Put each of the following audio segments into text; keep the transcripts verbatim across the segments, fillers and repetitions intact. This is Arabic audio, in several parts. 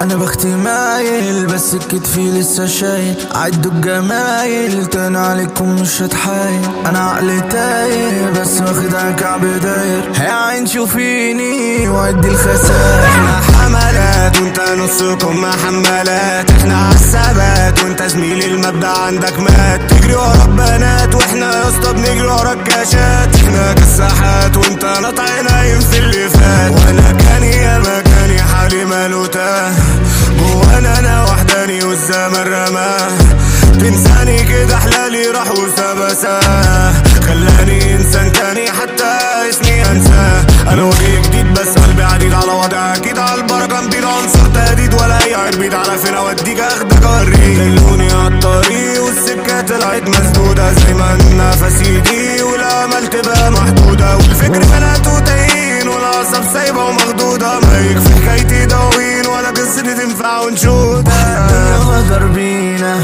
انا بختي مايل بس كتفي لسه شايل، عدوا الجمايل تاني عليكم مش هتحايل. انا عقلي تايه بس واخدها كعب داير، هي عين شوفيني وادي الخسائر. احنا حملات وانت نصكم محملات، احنا عالثبات وانت زميلي المبدأ عندك مات. تجري ورا البنات واحنا يا اسطى بنجري ورا الكاشات، احنا كساحات وانت نطع نايم في اللي فات. وانا كاني يا مكاني حالي ماله تاه، جوانا انا وحداني والزمن رماه. تنساني كده حلالي راح وسبساه، خلاني انسان تاني حتى اسمي انساه. انا وجه جديد بس قلبي عديد على وضع اكيد، على البركه مبيد عنصر تهديد ولا اي عربيد. على فين اوديك اخدك اوريك، دلوني عالطريق والسكه طلعت مسدوده، زي ما النفس يضيق والامل تبقى محدوده، والفكر بناته تايهين والعصب سايبه ومخدوده. ما يكفي حكايتي دواوين ولا قصتي تنفع ونشوده. الدنيا غدر بينا،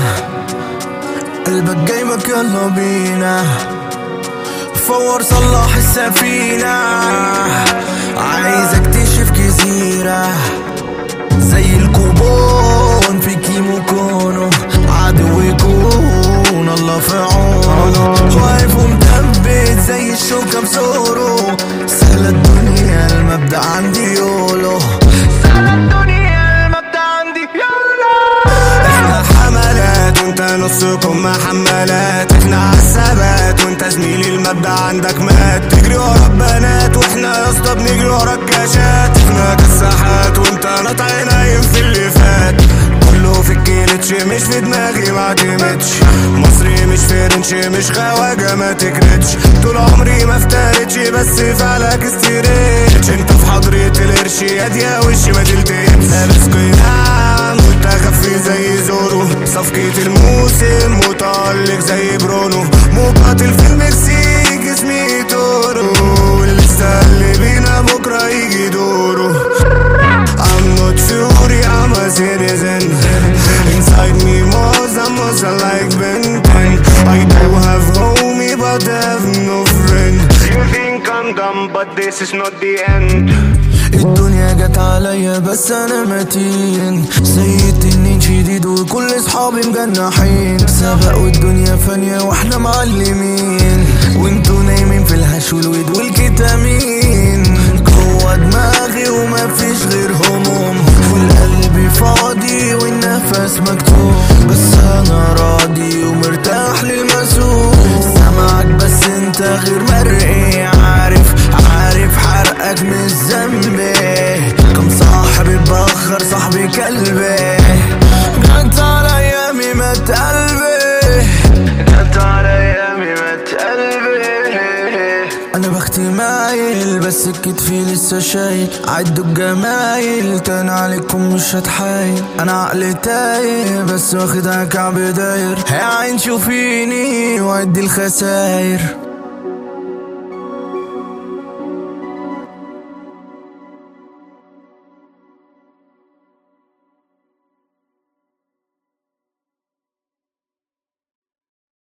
قلبك جايبك يلا بينا، فور صلح السفينة. عايز اكتشف جزيرة زي الكوبون في كيمو كونو، عدو يكون الله في عونه، واقف ومثبت زي الشوكة بزورو. سهلة الدنيا المبدأ عندي يولو، سهلة الدنيا المبدأ عندي يولو. احنا حملات وانت نصكم محملات، احنا عالثبات وانت زميلي المبدأ عندك مات. تجري ورا البنات واحنا يا اسطى بنجري ورا الكاشات، احنا كساحات وانت نطع نايم في اللي فات. كله في الكيلتش مش في دماغي معتمدش، مصري مش فرنش مش خواجه ما تكرتش. طول عمري ما افترتش بس فعلك استريتش، انت في حضرة القرش ياد يا وشي ما تلتقتش. لابس قناع متخفي زي زورو، صفقة الموسم متألق زي برونو، مقاتل في المكسيك اسمي تورو، لسه اللي بينا بكرة يجي دوره. I'm not fury, I'm a citizen. Inside me most, I'm most like Ben ten. I do have homie but I have no friend. You think I'm dumb but this is not the end. الدنيا جت عليا بس انا متين، سيدتني شديد وكل اصحابي مجنحين. سبقوا الدنيا فانية واحنا معلمين، وانتوا نايمين في الهش والويد والكتامين. جوا دماغي وما فيش غير هموم، والقلب فاضي والنفس مكتوم، بس انا راضي ومرتاح للمسؤول. سامعك بس انت غير مرئي، عارف عارف حرقك مش ذنبي. كم صاحبي بأخر صاحبي كلبي، جت على ايامي مات قلبي، جت على ايامي مات قلبي. انا بختي مايل بس كتفي لسه شايل، عدوا الجمايل تاني عليكم مش هتحايل. انا عقلي تايه بس واخدها كعب داير، هي عين شوفيني وادي الخساير.